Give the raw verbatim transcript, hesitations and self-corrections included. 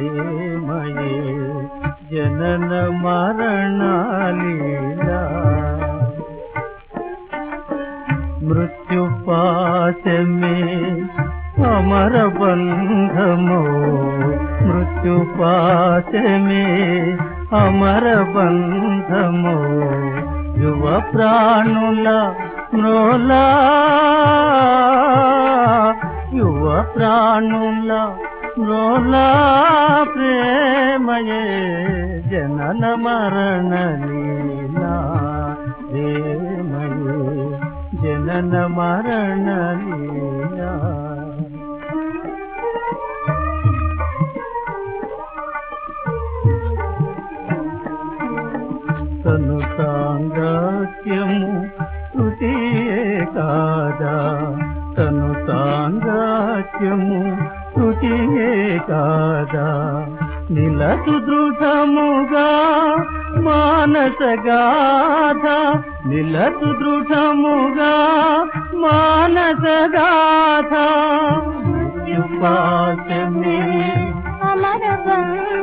ప్రేమయే జనన మరణలీలా మృత్యుపాశమే అమర బంధమో మృత్యుపాశమే అమర బంధమో యువ ప్రాణుల మ్రోలా యువ ప్రాణుల మ్రోలా ప్రేమయే జనన మరణ లీలా ప్రేమయే జనన మరణ లీలా తను సాంగత్యము శృతియే కాదా తను సాంగత్యము శృతియే కాదా నిలసు దృఢముగా మానస గాథ నిలసు దృఢముగా మానస గాథ మృత్యుపాశమే అమర